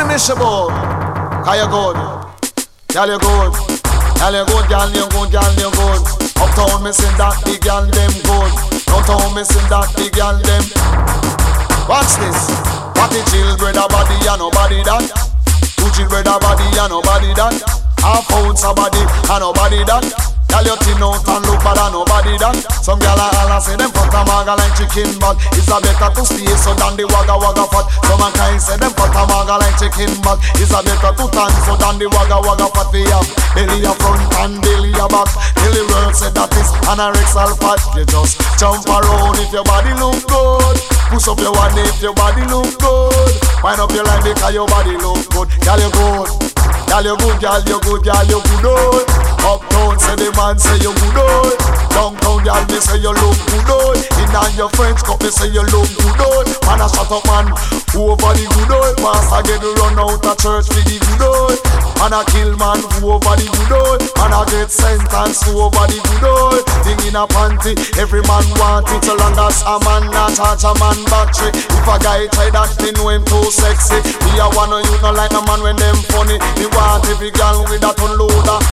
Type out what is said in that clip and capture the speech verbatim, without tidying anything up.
miserable. Cause you good. Girl, you good. Girl, you good, girl, you good, girl, you good. Uptown, me sing that big girl, them good. Downtown, me sing that big girl, them. Watch this. What the chill brother body and nobody that. Two chill brother body and nobody that. Half ounce a body and nobody that. Girl, you thin out and look bad and nobody that. Some girl a holla say them put a maga like chicken bag. It's a better to stay so than the wagga wagga fat. Some a kind say them put a maga like chicken bag. It's a better to tan so than the wagga wagga fat. We have belly a front and belly a back. Till the world say that is anorexal fat. You just jump around if your body look good. Push up your one if your body look good. Wind up your line because your body look good. Girl, you good. Girl, you good, girl, you good, girl, you good, oh. Uptown, say the man, say you good, oh. Downtown, girl, me say you look good, oh. In on your French cup, me say you look good, oh. Man, a shut up, man, who over the good, oh. Pastor get run out of church for the good, oh. Man, a kill man, who over the good, oh. Man, a get sentenced, who over the good, oh. Thing in a panty, every man want it. So long as a man not charge a man battery. If a guy try that, me know him too sexy. Me a wanna you no like a man when them funny. Me want every girl with that unloader.